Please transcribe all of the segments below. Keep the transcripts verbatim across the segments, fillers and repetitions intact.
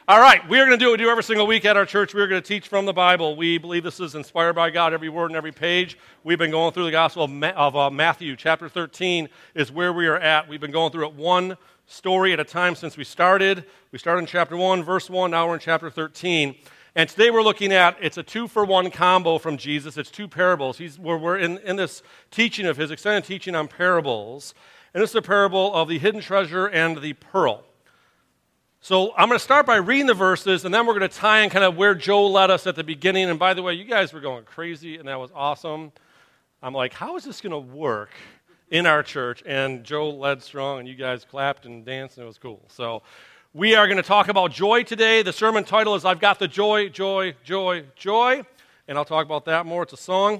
All right, we are going to do what we do every single week at our church. We're going to teach from the Bible. We believe this is inspired by God, every word and every page. We've been going through the Gospel of, Ma- of uh, Matthew. Chapter thirteen is where we are at. We've been going through it one story at a time since we started. We started in chapter one, verse one. Now we're in chapter thirteen. And today we're looking at, it's a two-for-one combo from Jesus. It's two parables. He's, we're we're in, in this teaching of his, extended teaching on parables. And this is a parable of the hidden treasure and the pearl. So I'm going to start by reading the verses, and then we're going to tie in kind of where Joe led us at the beginning. And by the way, you guys were going crazy, and that was awesome. I'm like, how is this going to work in our church? And Joe led strong, and you guys clapped and danced, and it was cool. So we are going to talk about joy today. The sermon title is I've Got the Joy, Joy, Joy, Joy. And I'll talk about that more. It's a song.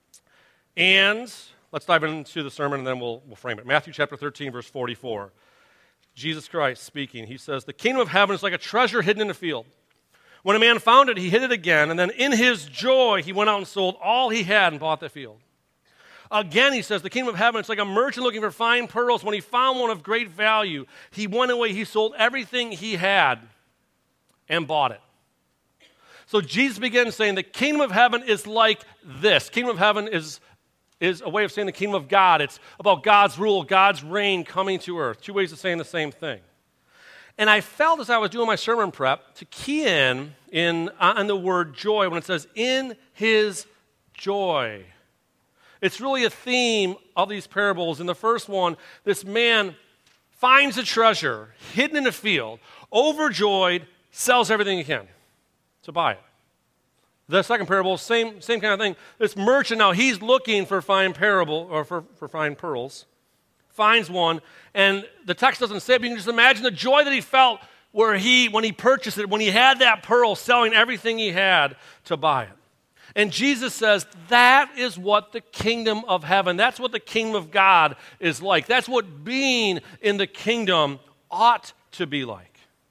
And let's dive into the sermon, and then we'll, we'll frame it. Matthew chapter thirteen, verse forty-four. Jesus Christ speaking. He says, "The kingdom of heaven is like a treasure hidden in a field. When a man found it, he hid it again, and then in his joy, he went out and sold all he had and bought the field. Again, he says, the kingdom of heaven is like a merchant looking for fine pearls. When he found one of great value, he went away, he sold everything he had and bought it." So Jesus begins saying the kingdom of heaven is like this. Kingdom of heaven is is a way of saying the kingdom of God. It's about God's rule, God's reign coming to earth. Two ways of saying the same thing. And I felt as I was doing my sermon prep to key in, in on the word joy when it says, in his joy. It's really a theme of these parables. In the first one, this man finds a treasure hidden in a field, overjoyed, sells everything he can to buy it. The second parable, same same kind of thing. This merchant now, he's looking for fine parable or for, for fine pearls, finds one, and the text doesn't say it, but you can just imagine the joy that he felt where he, when he purchased it, when he had that pearl, selling everything he had to buy it. And Jesus says that is what the kingdom of heaven, that's what the kingdom of God is like. That's what being in the kingdom ought to be like.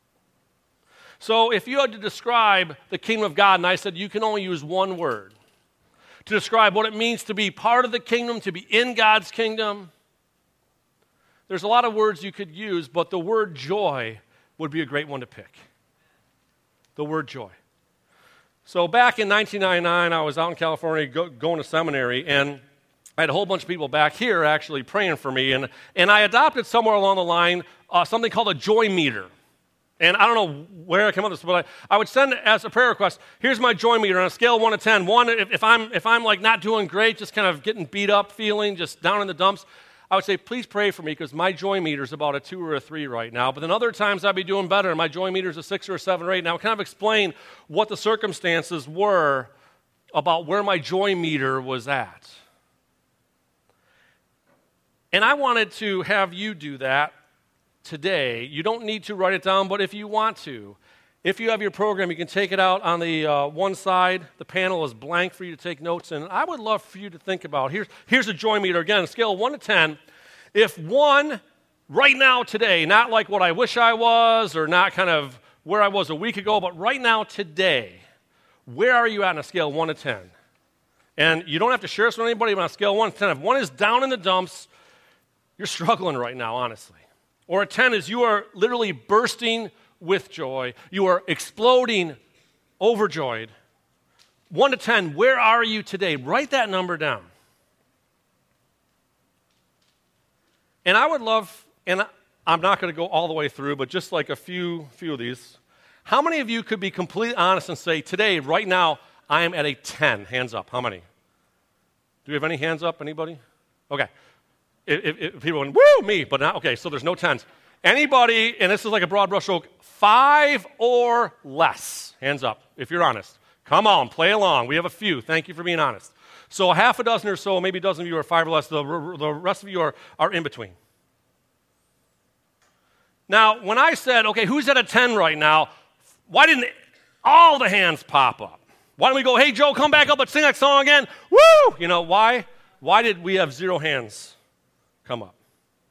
So if you had to describe the kingdom of God, and I said you can only use one word to describe what it means to be part of the kingdom, to be in God's kingdom, there's a lot of words you could use, but the word joy would be a great one to pick. The word joy. So back in nineteen ninety-nine, I was out in California go, going to seminary, and I had a whole bunch of people back here actually praying for me, and, and I adopted somewhere along the line uh, something called a joy meter. And I don't know where I came up with this, but I, I would send as a prayer request, here's my joy meter on a scale of one to ten. One, if, if I'm if I'm like not doing great, just kind of getting beat up feeling, just down in the dumps, I would say, please pray for me because my joy meter is about a two or a three right now. But then other times I'd be doing better, and my joy meter is a six or a seven or eight. Now I kind of explain what the circumstances were about where my joy meter was at. And I wanted to have you do that today. You don't need to write it down, but if you want to, if you have your program, you can take it out on the uh, one side. The panel is blank for you to take notes in. I would love for you to think about, here's, here's a joy meter. Again, a scale of one to ten. If one, right now, today, not like what I wish I was or not kind of where I was a week ago, but right now, today, where are you at on a scale of one to ten? And you don't have to share this with anybody, but on a scale of one to ten, if one is down in the dumps, you're struggling right now, honestly. Or a ten is you are literally bursting with joy. You are exploding, overjoyed. one to ten, where are you today? Write that number down. And I would love, and I'm not going to go all the way through, but just like a few, few of these. How many of you could be completely honest and say, today, right now, I am at a ten? Hands up. How many? Do we have any hands up? Anybody? Okay. If, if, if people went, woo, me, but not, okay, so there's no tens. Anybody, and this is like a broad brush stroke, five or less, hands up, if you're honest. Come on, play along. We have a few. Thank you for being honest. So a half a dozen or so, maybe a dozen of you are five or less. The, the rest of you are, are in between. Now, when I said, okay, who's at a ten right now, why didn't all the hands pop up? Why don't we go, hey, Joe, come back up and sing that song again? Woo! You know, why? Why did we have zero hands come up?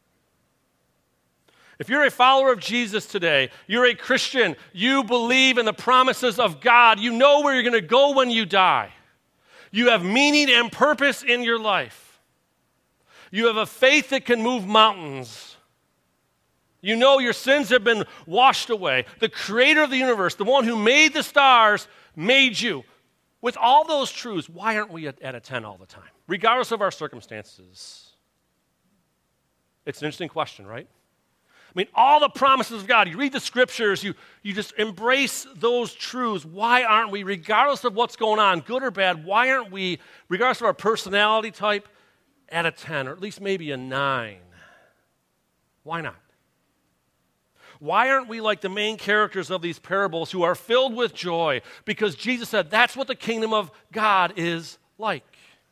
If you're a follower of Jesus today, you're a Christian, you believe in the promises of God, you know where you're going to go when you die. You have meaning and purpose in your life. You have a faith that can move mountains. You know your sins have been washed away. The creator of the universe, the one who made the stars, made you. With all those truths, why aren't we at, at a ten all the time, regardless of our circumstances? It's an interesting question, right? I mean, all the promises of God, you read the scriptures, you, you just embrace those truths. Why aren't we, regardless of what's going on, good or bad, why aren't we, regardless of our personality type, at a ten, or at least maybe a nine? Why not? Why aren't we like the main characters of these parables who are filled with joy? Because Jesus said that's what the kingdom of God is like.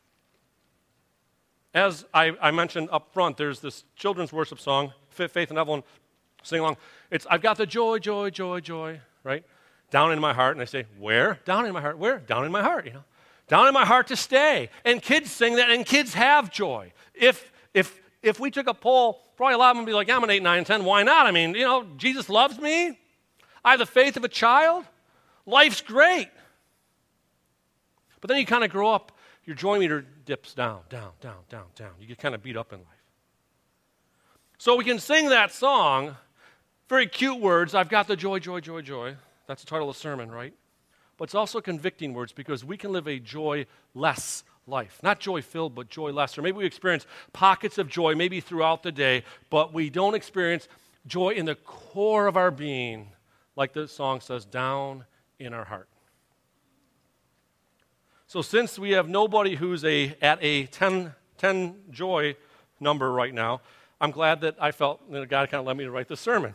As I, I mentioned up front, there's this children's worship song, Faith and Evelyn sing along. It's, I've got the joy, joy, joy, joy, right? Down in my heart. And I say, where? Down in my heart. Where? Down in my heart, you know. Down in my heart to stay. And kids sing that, and kids have joy. If, if, if we took a poll, probably a lot of them would be like, I'm an eight, nine, ten. Why not? I mean, you know, Jesus loves me. I have the faith of a child. Life's great. But then you kind of grow up, your joy meter dips down, down, down, down, down. You get kind of beat up in life. So we can sing that song, very cute words, I've got the joy, joy, joy, joy. That's the title of the sermon, right? But it's also convicting words because we can live a joy-less life. Not joy-filled, but joy-less. Or maybe we experience pockets of joy, maybe throughout the day, but we don't experience joy in the core of our being, like the song says, down in our heart. So since we have nobody who's a at a ten, ten joy number right now, I'm glad that I felt that God kind of led me to write this sermon.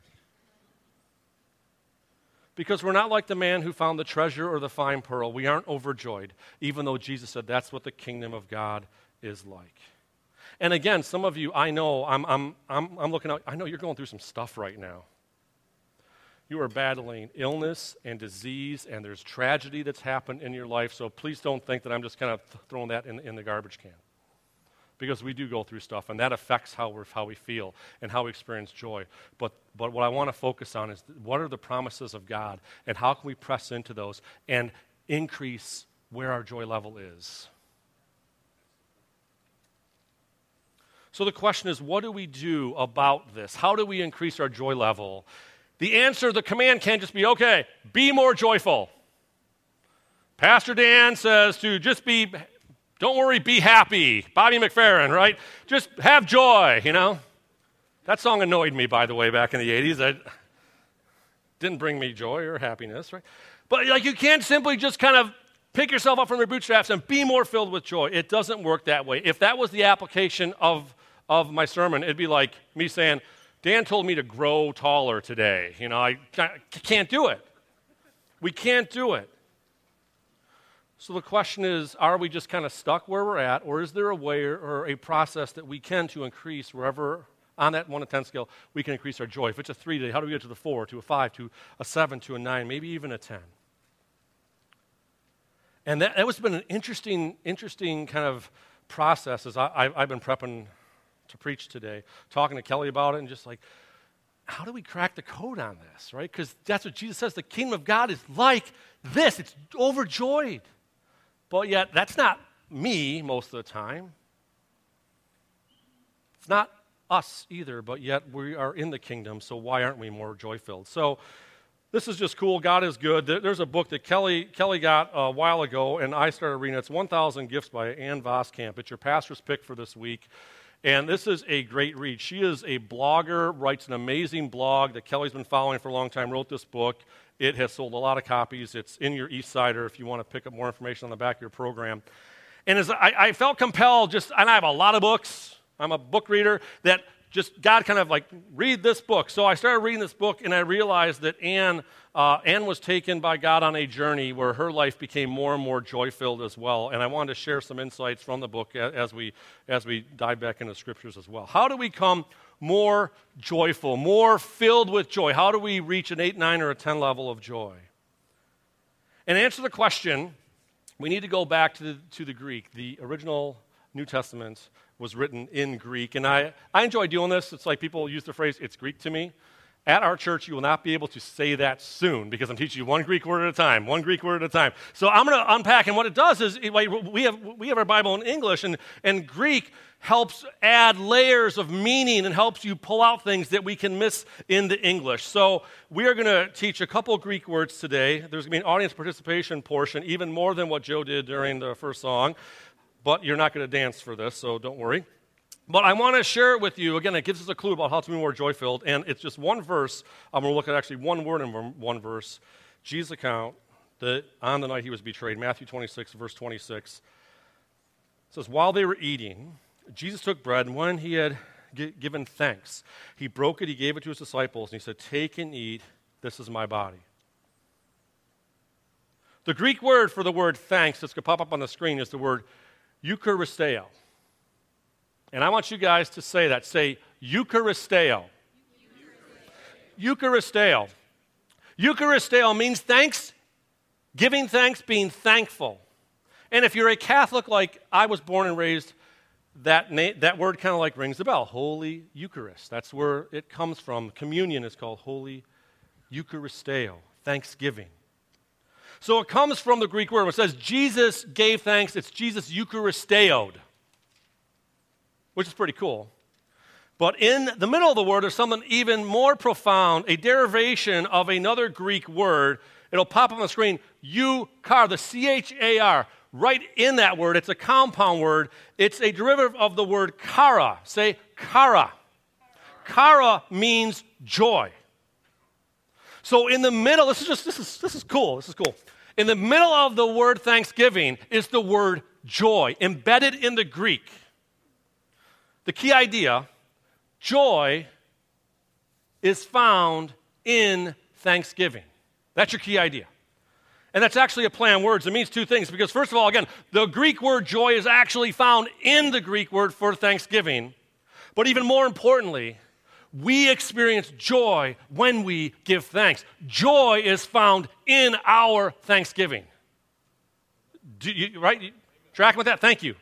Because we're not like the man who found the treasure or the fine pearl. We aren't overjoyed, even though Jesus said that's what the kingdom of God is like. And again, some of you, I know, I'm, I'm, I'm, I'm looking out, I know you're going through some stuff right now. You are battling illness and disease, and there's tragedy that's happened in your life, so please don't think that I'm just kind of throwing that in, in the garbage can. Because we do go through stuff, and that affects how, we're, how we feel and how we experience joy. But, but what I want to focus on is what are the promises of God, and how can we press into those and increase where our joy level is? So the question is, what do we do about this? How do we increase our joy level? The answer, the command can't just be, okay, be more joyful. Pastor Dan says to just be... Don't worry, be happy. Bobby McFerrin, right? Just have joy, you know? That song annoyed me, by the way, back in the eighties. It didn't bring me joy or happiness, right? But like you can't simply just kind of pick yourself up from your bootstraps and be more filled with joy. It doesn't work that way. If that was the application of, of my sermon, it'd be like me saying, Dan told me to grow taller today. You know, I can't do it. We can't do it. So the question is, are we just kind of stuck where we're at, or is there a way or, or a process that we can to increase wherever on that one to ten scale we can increase our joy? If it's a three today, how do we get to the four, to a five, to a seven, to a nine, maybe even a ten? And that, that has been an interesting, interesting kind of process as I, I, I've been prepping to preach today, talking to Kelly about it, and just like, how do we crack the code on this, right? Because that's what Jesus says, the kingdom of God is like this. It's overjoyed. But yet, that's not me most of the time. It's not us either, but yet we are in the kingdom, so why aren't we more joy-filled? So this is just cool. God is good. There's a book that Kelly Kelly got a while ago, and I started reading it. It's one thousand Gifts by Ann Voskamp. It's your pastor's pick for this week. And this is a great read. She is a blogger, writes an amazing blog that Kelly's been following for a long time, wrote this book. It has sold a lot of copies. It's in your Eastsider if you want to pick up more information on the back of your program. And as I, I felt compelled, just, and I have a lot of books. I'm a book reader, that just God kind of like, read this book. So I started reading this book, and I realized that Anne, uh, Anne was taken by God on a journey where her life became more and more joy-filled as well. And I wanted to share some insights from the book as we, as we dive back into scriptures as well. How do we come more joyful, more filled with joy? How do we reach an eight, nine, or a ten level of joy? And to answer the question, we need to go back to the, to the Greek. The original New Testament was written in Greek, and I, I enjoy doing this. It's like people use the phrase, it's Greek to me. At our church, you will not be able to say that soon because I'm teaching you one Greek word at a time, one Greek word at a time. So I'm going to unpack, and what it does is it, we have we have our Bible in English, and, and Greek helps add layers of meaning and helps you pull out things that we can miss in the English. So we are going to teach a couple Greek words today. There's going to be an audience participation portion, even more than what Joe did during the first song, but you're not going to dance for this, so don't worry. But I want to share it with you. Again, it gives us a clue about how to be more joy-filled, and it's just one verse. I'm going to look at actually one word in one verse. Jesus' account that on the night he was betrayed, Matthew twenty-six, verse twenty-six, it says, while they were eating, Jesus took bread, and when he had g- given thanks, he broke it, he gave it to his disciples, and he said, take and eat, this is my body. The Greek word for the word thanks that's going to pop up on the screen is the word eucharisteo. And I want you guys to say that. Say, Eucharisteo. Eucharisteo. Eucharisteo means thanks, giving thanks, being thankful. And if you're a Catholic like I was born and raised, that, na- that word kind of like rings the bell. Holy Eucharist. That's where it comes from. Communion is called Holy Eucharisteo, thanksgiving. So it comes from the Greek word. When it says Jesus gave thanks, it's Jesus Eucharisteoed, which is pretty cool. But in the middle of the word, there's something even more profound, a derivation of another Greek word. It'll pop up on the screen, euchar, the C H A R. Right in that word, it's a compound word. It's a derivative of the word chara. Say chara. Chara means joy. So in the middle, this is just, this is, this is cool, this is cool. In the middle of the word thanksgiving is the word joy, embedded in the Greek. The key idea, joy is found in thanksgiving. That's your key idea. And that's actually a play on words. It means two things because, first of all, again, the Greek word joy is actually found in the Greek word for thanksgiving. But even more importantly, we experience joy when we give thanks. Joy is found in our thanksgiving. Do you, right? You tracking with that? Thank you.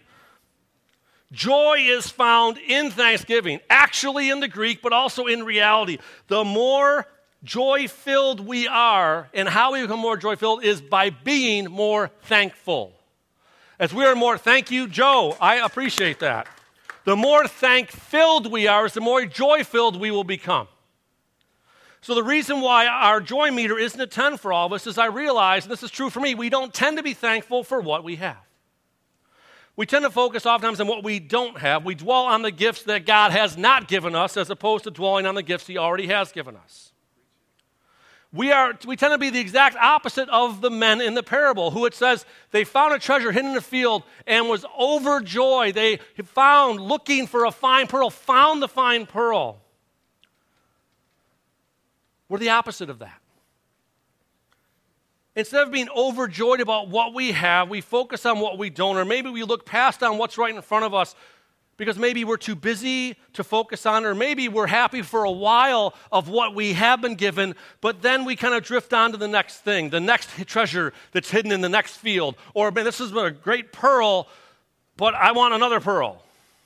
Joy is found in thanksgiving, actually in the Greek, but also in reality. The more joy-filled we are, and how we become more joy-filled is by being more thankful. As we are more, thank you, Joe, I appreciate that. The more thank-filled we are is the more joy-filled we will become. So the reason why our joy meter isn't a ten for all of us is I realize, and this is true for me, we don't tend to be thankful for what we have. We tend to focus oftentimes on what we don't have. We dwell on the gifts that God has not given us as opposed to dwelling on the gifts he already has given us. We are we tend to be the exact opposite of the men in the parable who it says they found a treasure hidden in a field and was overjoyed. They found, looking for a fine pearl, found the fine pearl. We're the opposite of that. Instead of being overjoyed about what we have, we focus on what we don't, or maybe we look past on what's right in front of us because maybe we're too busy to focus on, or maybe we're happy for a while of what we have been given, but then we kind of drift on to the next thing, the next treasure that's hidden in the next field, or man, this is a great pearl, but I want another pearl.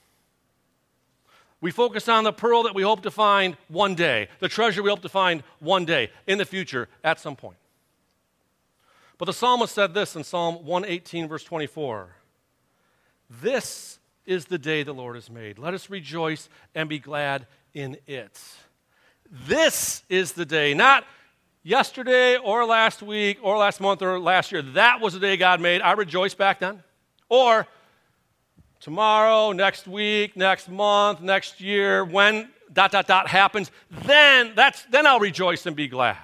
We focus on the pearl that we hope to find one day, the treasure we hope to find one day, in the future, at some point. But the psalmist said this in Psalm one eighteen, verse twenty-four. This is the day the Lord has made. Let us rejoice and be glad in it. This is the day, not yesterday or last week or last month or last year. That was the day God made. I rejoiced back then. Or tomorrow, next week, next month, next year, when dot, dot, dot happens, then, that's, then I'll rejoice and be glad.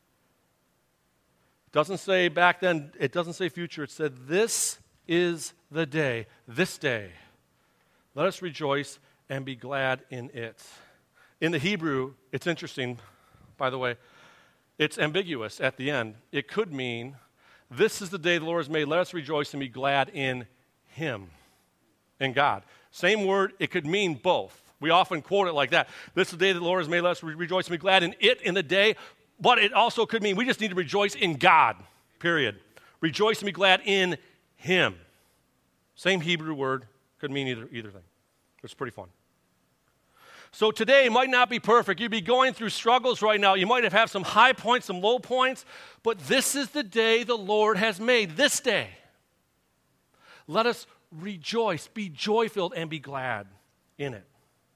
Doesn't say back then, it doesn't say future. It said, this is the day, this day. Let us rejoice and be glad in it. In the Hebrew, it's interesting, by the way, it's ambiguous at the end. It could mean, this is the day the Lord has made. Let us rejoice and be glad in him, in God. Same word, it could mean both. We often quote it like that. This is the day the Lord has made. Let us re- rejoice and be glad in it, in the day. But it also could mean we just need to rejoice in God, period. Rejoice and be glad in him. Same Hebrew word, could mean either, either thing. It's pretty fun. So today might not be perfect. You'd be going through struggles right now. You might have had some high points, some low points, but this is the day the Lord has made, this day. Let us rejoice, be joy-filled, and be glad in it.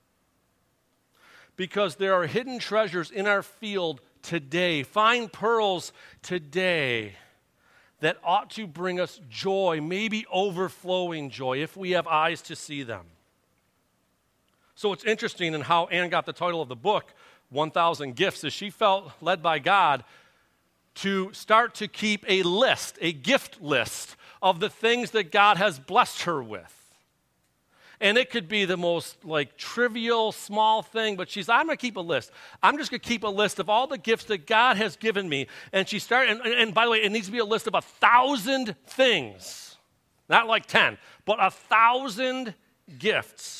Because there are hidden treasures in our field today, fine pearls today that ought to bring us joy, maybe overflowing joy, if we have eyes to see them. So it's interesting in how Anne got the title of the book, one thousand Gifts, is she felt led by God to start to keep a list, a gift list of the things that God has blessed her with. And it could be the most like trivial, small thing, but she's, I'm going to keep a list. I'm just going to keep a list of all the gifts that God has given me. And she started, and, and by the way, it needs to be a list of a thousand things. Not like ten, but a thousand gifts.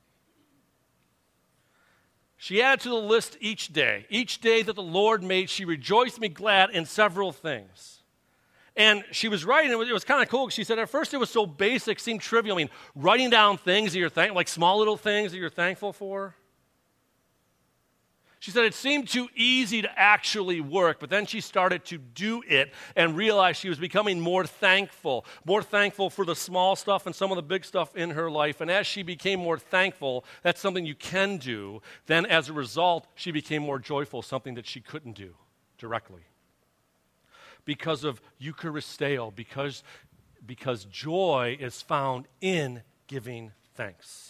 She added to the list each day. Each day that the Lord made, she rejoiced and be glad in several things. And she was writing, it was, it was kind of cool. She said, at first it was so basic, seemed trivial. I mean, writing down things that you're thankful, like small little things that you're thankful for. She said it seemed too easy to actually work, but then she started to do it and realized she was becoming more thankful, more thankful for the small stuff and some of the big stuff in her life. And as she became more thankful, that's something you can do. Then as a result, she became more joyful, something that she couldn't do directly. Because of Eucharisteo, because, because joy is found in giving thanks.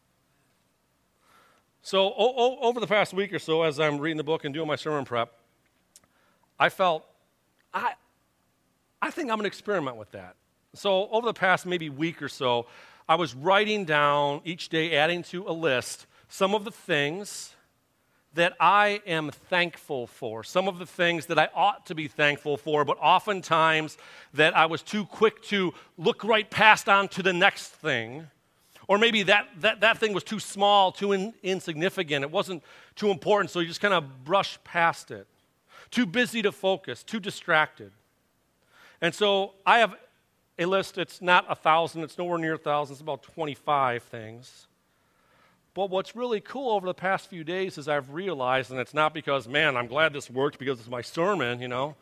So o- o- over the past week or so, as I'm reading the book and doing my sermon prep, I felt, I, I think I'm going to experiment with that. So over the past maybe week or so, I was writing down each day, adding to a list, some of the things that I am thankful for, some of the things that I ought to be thankful for, but oftentimes that I was too quick to look right past on to the next thing. Or maybe that, that, that thing was too small, too in, insignificant. It wasn't too important, so you just kind of brushed past it. Too busy to focus, too distracted. And so I have a list. It's not a thousand. It's nowhere near a thousand. It's about twenty-five things. But what's really cool over the past few days is I've realized, and it's not because, man, I'm glad this worked because it's my sermon, you know.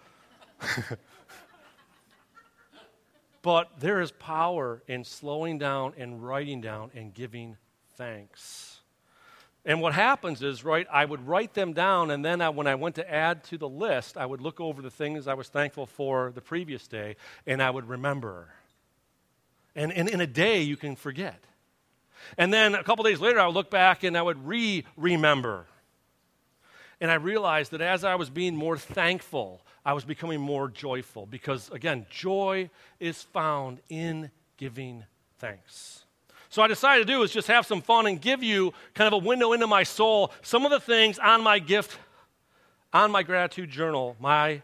But there is power in slowing down and writing down and giving thanks. And what happens is, right, I would write them down, and then I, when I went to add to the list, I would look over the things I was thankful for the previous day, and I would remember. And, and in a day, you can forget. And then a couple days later, I would look back, and I would re-remember. And I realized that as I was being more thankful, I was becoming more joyful because, again, joy is found in giving thanks. So I decided to do is just have some fun and give you kind of a window into my soul, some of the things on my gift, on my gratitude journal, my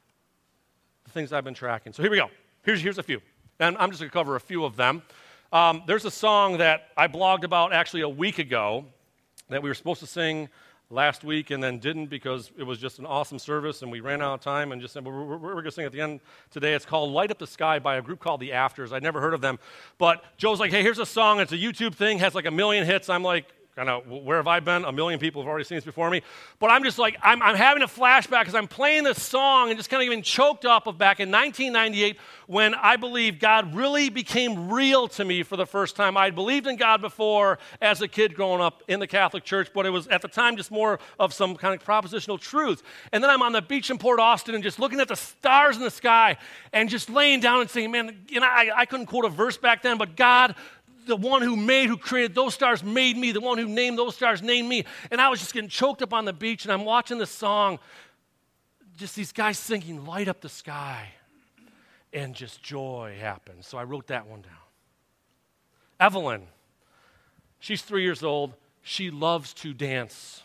the things I've been tracking. So here we go. Here's, here's a few. And I'm just going to cover a few of them. Um, there's a song that I blogged about actually a week ago that we were supposed to sing last week and then didn't because it was just an awesome service and we ran out of time and just said, well, we're, we're going to sing at the end today. It's called Light Up the Sky by a group called The Afters. I'd never heard of them. But Joe's like, hey, here's a song. It's a YouTube thing, has like a million hits. I'm like, kind of, where have I been? A million people have already seen this before me. But I'm just like, I'm, I'm having a flashback because I'm playing this song and just kind of even choked up of back in nineteen ninety-eight when I believe God really became real to me for the first time. I'd believed in God before as a kid growing up in the Catholic Church, but it was at the time just more of some kind of propositional truth. And then I'm on the beach in Port Austin and just looking at the stars in the sky and just laying down and saying, man, you know, I, I couldn't quote a verse back then, but God, the one who made, who created those stars made me. The one who named those stars named me. And I was just getting choked up on the beach, and I'm watching this song, just these guys singing, Light Up the Sky, and just joy happens. So I wrote that one down. Evelyn, she's three years old. She loves to dance.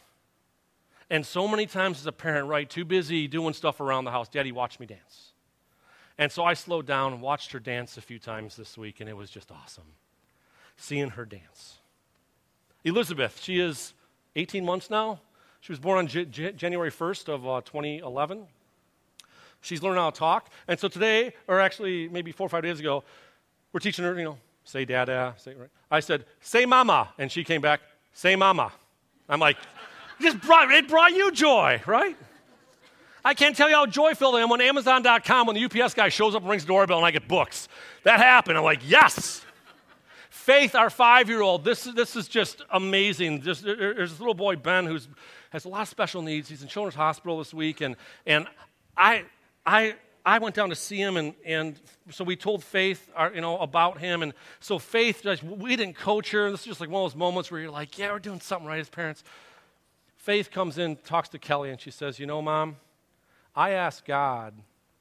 And so many times as a parent, right, too busy doing stuff around the house, Daddy, watch me dance. And so I slowed down and watched her dance a few times this week, and it was just awesome. Seeing her dance. Elizabeth, she is eighteen months now. She was born on J- J- January first of uh, twenty eleven. She's learning how to talk. And so today, or actually maybe four or five days ago, we're teaching her, you know, say dada. Say, right? I said, say mama. And she came back, say mama. I'm like, it just brought, it brought you joy, right? I can't tell you how joy-filled I am when Amazon dot com, when the U P S guy shows up and rings the doorbell and I get books. That happened. I'm like, yes. Faith, our five-year-old, this, this is just amazing. Just, there's this little boy, Ben, who has a lot of special needs. He's in Children's Hospital this week, and, and I, I, I went down to see him, and, and so we told Faith, our, you know, about him. And so Faith, just, we didn't coach her. This is just like one of those moments where you're like, yeah, we're doing something right as parents. Faith comes in, talks to Kelly, and she says, you know, Mom, I asked God,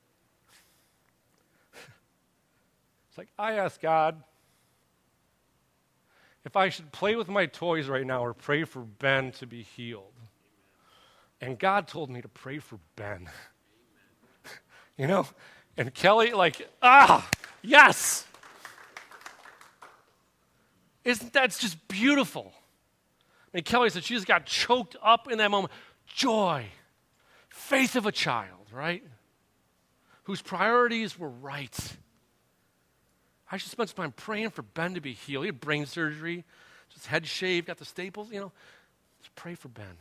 it's like, I asked God if I should play with my toys right now or pray for Ben to be healed. And God told me to pray for Ben. You know? And Kelly, like, ah, yes. Isn't that just beautiful? I mean, Kelly said she just got choked up in that moment. Joy. Faith of a child, right? Whose priorities were right. I just spent some time praying for Ben to be healed. He had brain surgery, just head shaved, got the staples, you know. Just pray for Ben.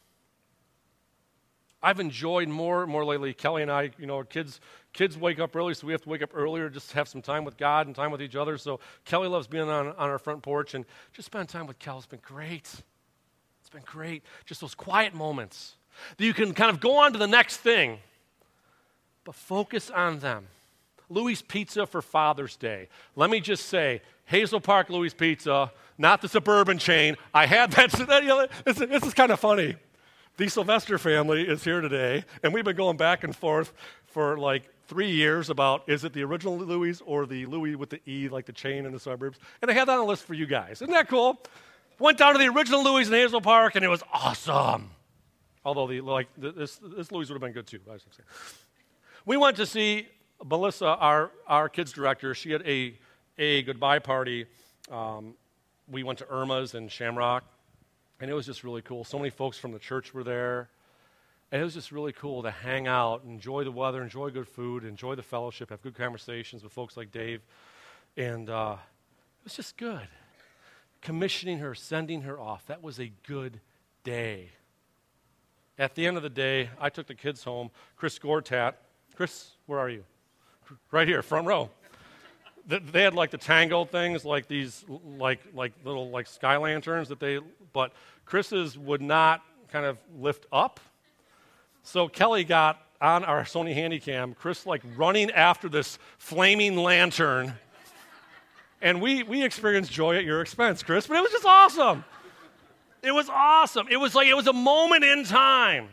I've enjoyed more and more lately. Kelly and I, you know, kids kids wake up early, so we have to wake up earlier just to have some time with God and time with each other. So Kelly loves being on, on our front porch, and just spending time with Kel has been great. It's been great. Just those quiet moments that you can kind of go on to the next thing, but focus on them. Louis Pizza for Father's Day. Let me just say, Hazel Park Louis Pizza, not the suburban chain. I had that. You know, this, this is kind of funny. The Sylvester family is here today, and we've been going back and forth for like three years about, is it the original Louis or the Louis with the E, like the chain in the suburbs? And I had that on a list for you guys. Isn't that cool? Went down to the original Louis in Hazel Park, and it was awesome. Although the like this this Louis would have been good too. I was gonna say. We went to see Melissa, our, our kids director. She had a, a goodbye party. Um, we went to Irma's in Shamrock, and it was just really cool. So many folks from the church were there, and it was just really cool to hang out, enjoy the weather, enjoy good food, enjoy the fellowship, have good conversations with folks like Dave, and uh, it was just good. Commissioning her, sending her off, that was a good day. At the end of the day, I took the kids home. Chris Gortat, Chris, where are you? Right here, front row. They had like the Tangled things, like these, like like little like sky lanterns that they. But Chris's would not kind of lift up. So Kelly got on our Sony Handycam. Chris like running after this flaming lantern, and we we experienced joy at your expense, Chris. But it was just awesome. It was awesome. It was like it was a moment in time.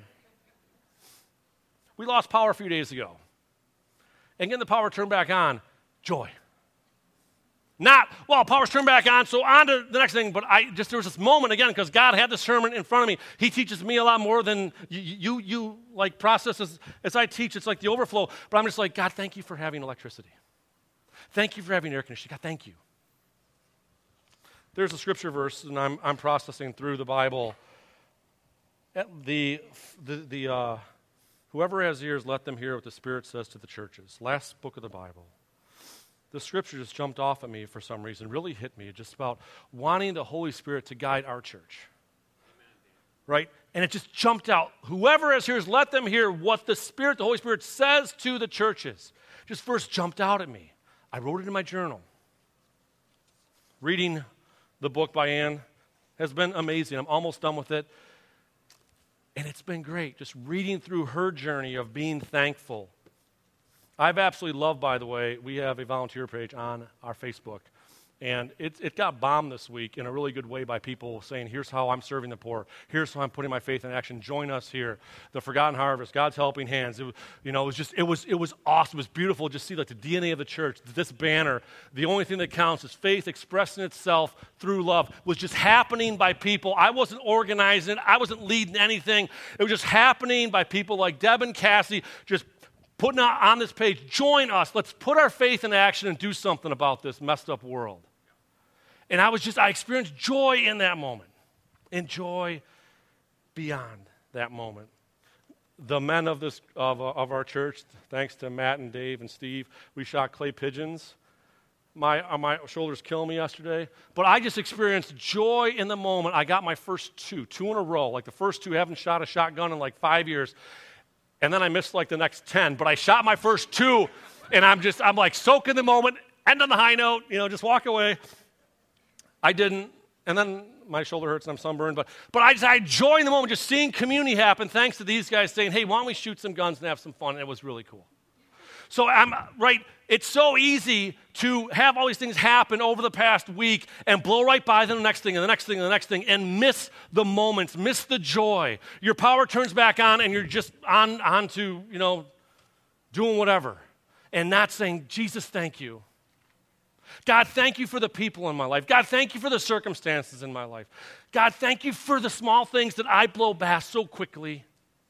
We lost power a few days ago. And getting the power turned back on, joy. Not, well, power's turned back on, so on to the next thing. But I just, there was this moment again, because God had this sermon in front of me. He teaches me a lot more than you, you, you like process as, as I teach. It's like the overflow. But I'm just like, God, thank you for having electricity. Thank you for having air conditioning. God, thank you. There's a scripture verse, and I'm, I'm processing through the Bible. At the, the, the, uh, Whoever has ears, let them hear what the Spirit says to the churches. Last book of the Bible. The scripture just jumped off at me for some reason, really hit me, just about wanting the Holy Spirit to guide our church. Amen. Right? And it just jumped out. Whoever has ears, let them hear what the Spirit, the Holy Spirit says to the churches. Just first jumped out at me. I wrote it in my journal. Reading the book by Anne has been amazing. I'm almost done with it. And it's been great, just reading through her journey of being thankful. I've absolutely loved, by the way, we have a volunteer page on our Facebook. And it, it got bombed this week in a really good way by people saying, here's how I'm serving the poor. Here's how I'm putting my faith in action. Join us here. The Forgotten Harvest, God's Helping Hands. It, you know, it was just, it was, it was awesome. It was beautiful to see like the D N A of the church, this banner. The only thing that counts is faith expressing itself through love. It was just happening by people. I wasn't organizing it. I wasn't leading anything. It was just happening by people like Deb and Cassie, just putting out on this page, join us. Let's put our faith in action and do something about this messed up world. And I was just, I experienced joy in that moment. And joy beyond that moment. The men of this of, of our church, thanks to Matt and Dave and Steve, we shot clay pigeons My, uh, my shoulders killing me yesterday. But I just experienced joy in the moment. I got my first two, two in a row. Like the first two, haven't shot a shotgun in like five years. And then I missed like the next ten. But I shot my first two, and I'm just, I'm like soaking the moment, end on the high note, you know, just walk away. I didn't. And then my shoulder hurts and I'm sunburned. But, but I just I enjoy in the moment just seeing community happen thanks to these guys saying, hey, why don't we shoot some guns and have some fun? And it was really cool. So I'm right, it's so easy to have all these things happen over the past week and blow right by the next thing and the next thing and the next thing and miss the moments, miss the joy. Your power turns back on and you're just on, on to, you know, doing whatever and not saying, Jesus, thank you. God, thank you for the people in my life. God, thank you for the circumstances in my life. God, thank you for the small things that I blow past so quickly.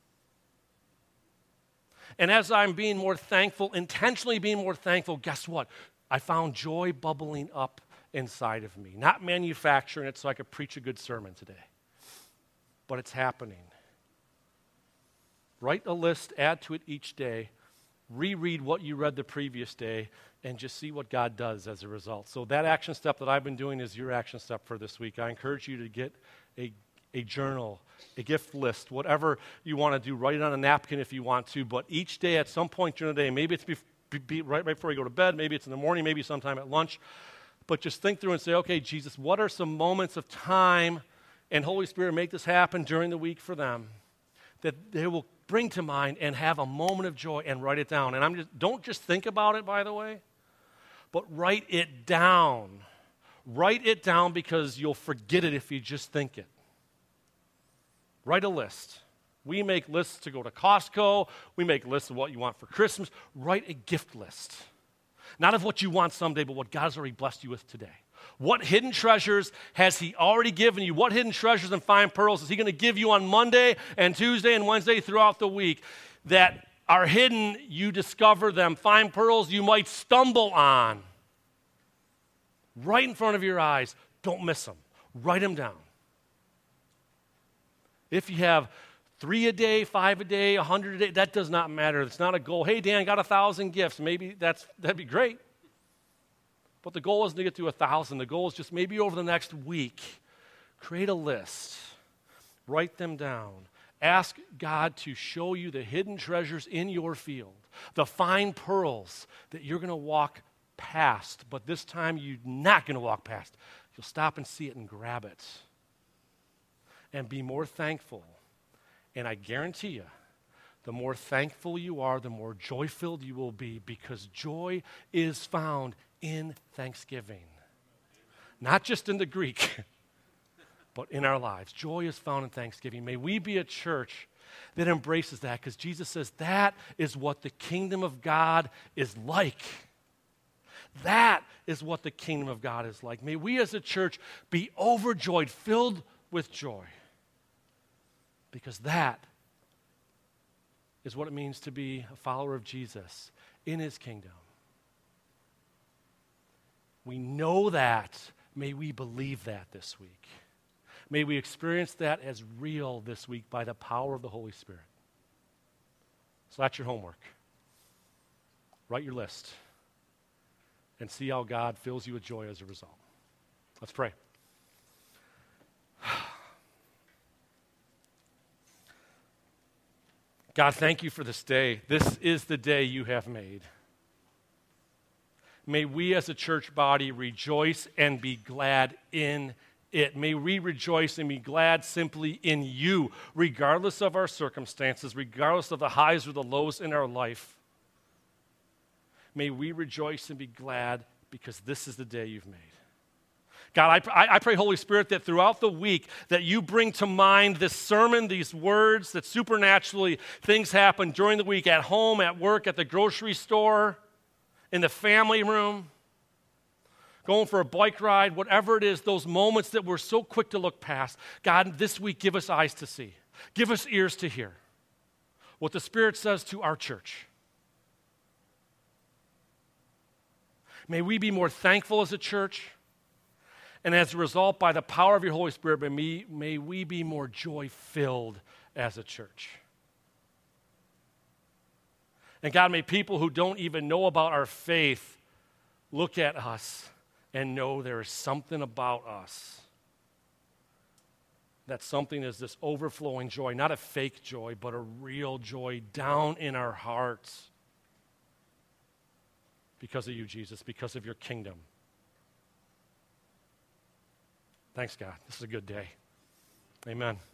And as I'm being more thankful, intentionally being more thankful, guess what? I found joy bubbling up inside of me. Not manufacturing it so I could preach a good sermon today. But it's happening. Write a list, add to it each day. Reread what you read the previous day and just see what God does as a result. So that action step that I've been doing is your action step for this week. I encourage you to get a, a journal, a gift list, whatever you want to do. Write it on a napkin if you want to, but each day at some point during the day, maybe it's be, be, right, right before you go to bed, maybe it's in the morning, maybe sometime at lunch, but just think through and say, okay, Jesus, what are some moments of time, and Holy Spirit, make this happen during the week for them, that they will bring to mind and have a moment of joy and write it down. And I'm just, don't just think about it, by the way, but write it down. Write it down because you'll forget it if you just think it. Write a list. We make lists to go to Costco. We make lists of what you want for Christmas. Write a gift list. Not of what you want someday, but what God's already blessed you with today. What hidden treasures has he already given you? What hidden treasures and fine pearls is he going to give you on Monday and Tuesday and Wednesday throughout the week that are hidden? You discover them. Fine pearls you might stumble on. Right in front of your eyes. Don't miss them. Write them down. If you have three a day, five a day, a hundred a day, that does not matter. It's not a goal. Hey, Dan, got a thousand gifts. Maybe that's that'd be great. But the goal isn't to get to a thousand. The goal is just maybe over the next week, create a list. Write them down. Ask God to show you the hidden treasures in your field, the fine pearls that you're going to walk past, but this time you're not going to walk past. You'll stop and see it and grab it. And be more thankful. And I guarantee you, the more thankful you are, the more joy-filled you will be, because joy is found in thanksgiving. Not just in the Greek, but in our lives. Joy is found in thanksgiving. May we be a church that embraces that, because Jesus says that is what the kingdom of God is like. That is what the kingdom of God is like. May we as a church be overjoyed, filled with joy, because that is what it means to be a follower of Jesus in his kingdom. We know that. May we believe that this week. May we experience that as real this week by the power of the Holy Spirit. So that's your homework. Write your list and see how God fills you with joy as a result. Let's pray. God, thank you for this day. This is the day you have made. May we as a church body rejoice and be glad in it. May we rejoice and be glad simply in you, regardless of our circumstances, regardless of the highs or the lows in our life. May we rejoice and be glad because this is the day you've made. God, I, I pray, Holy Spirit, that throughout the week that you bring to mind this sermon, these words, that supernaturally things happen during the week at home, at work, at the grocery store, in the family room, going for a bike ride, whatever it is, those moments that we're so quick to look past. God, this week, give us eyes to see. Give us ears to hear what the Spirit says to our church. May we be more thankful as a church. And as a result, by the power of your Holy Spirit, may, me, may we be more joy-filled as a church. And God, may people who don't even know about our faith look at us and know there is something about us. That something is this overflowing joy, not a fake joy, but a real joy down in our hearts because of you, Jesus, because of your kingdom. Thanks, God. This is a good day. Amen.